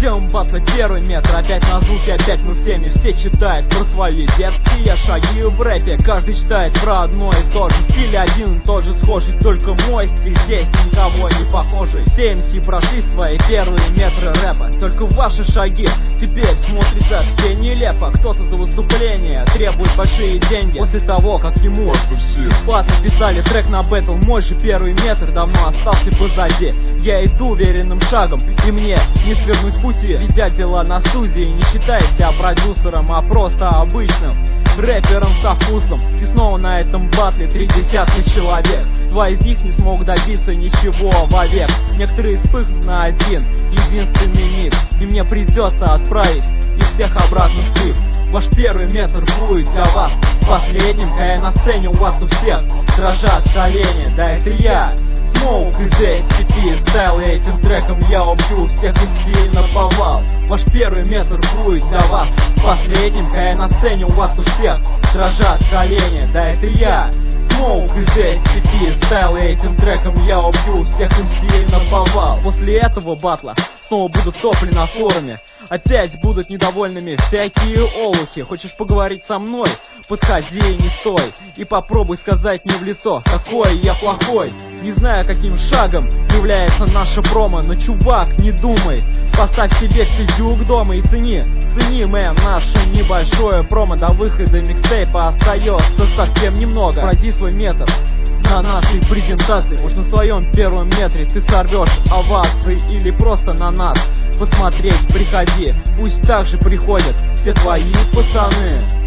Тема батла первый метр, опять на звуке, опять мы всеми. Все читают про свои детские шаги в рэпе. Каждый читает про одно и то же. Стиль один и тот же, схожий, только мой стиль здесь никого не похожий. Все МС прошли свои первые метры рэпа, только ваши шаги теперь смотрятся все нелепо. Кто-то за выступление требует большие деньги после того, как ему бесплатно писали трек на бэтл. Мой же первый метр давно остался позади. Я иду уверенным шагом, и мне не свернуть с пути, ведя дела на студии. Не считая себя продюсером, а просто обычным рэпером со вкусом. И снова на этом батле 30 человек. Два из них не смогут добиться ничего вовек. Некоторые вспыхнут на один единственный миг, и мне придется отправить их всех обратно в тыл. Ваш первый метр будет для вас последним, когда на сцене у вас у всех дрожат колени. Да, это я, Smoke из SCP Style, и этим треком я убью всех и сильно повал. Ваш первый метр будет для вас последним, когда на сцене у вас у всех дрожат колени. Да, это я, Smoke из SCP Style, и этим треком я убью всех и сильно повал. После этого батла снова буду в топле на форуме. Опять будут недовольными всякие олухи. Хочешь поговорить со мной? Подходи и не стой, и попробуй сказать мне в лицо, какой я плохой. Не знаю, каким шагом является наша промо, но, чувак, не думай. Поставь себе физюк дома и цени, мэм, наше небольшое промо. До выхода микстейпа остается совсем немного. Пройди свой метр на нашей презентации. Может, на своем первом метре ты сорвешь овации, или просто на нас посмотреть приходи. Пусть так же приходят все твои пацаны.